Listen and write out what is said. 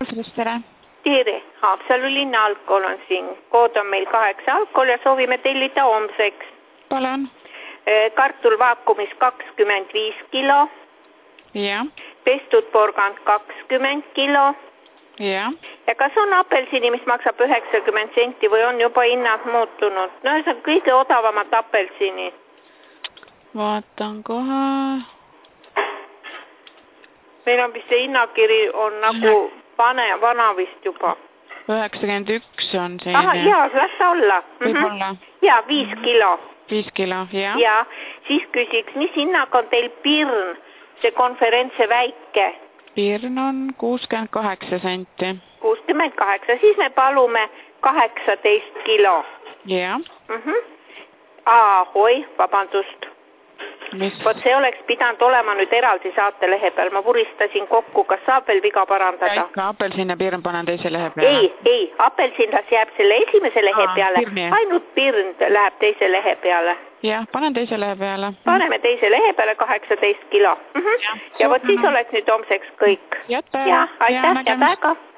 Haapsalust, tere! Tere! Haapsalu linna algkool on siin. Kood on meil 8 algkool ja soovime tellida homseks. Palun! Kartul vaakumis 25 kilo. Ja. Pestud porgand 20 kilo. Ja. Ja kas on apelsini, mis maksab 90 senti või on juba hinnad muutunud? No see on kõige odavamad apelsini. Vaatan kohe. Meil on vist see hinnakiri on nagu vana vist juba. 91 on see. Aha, jaa, las ta olla. Võib-olla. Jaa, 5 kilo. 5 kilo, jah. Ja, siis küsiks, mis hinnag on teil pirn, see konverentse väike? Pirn on 68 senti. 68, siis me palume 18 kilo. Jah. Oi, vabandust. Vot see oleks pidanud olema nüüd eraldi saatelehe peal. Ma vuristasin kokku, kas saab veel viga parandada? Ja ikka apelsin ja pirn panen teise lehe peale. Ei, apelsin las jääb selle esimese lehe peale. Pirni. Ainult pirn läheb teise lehe peale. Jah, panen teise lehe peale. Paneme teise lehe peale 18 kilo. Ja vot siis oleks nüüd homseks kõik. Jätta. Ja, aitäh ja päeva.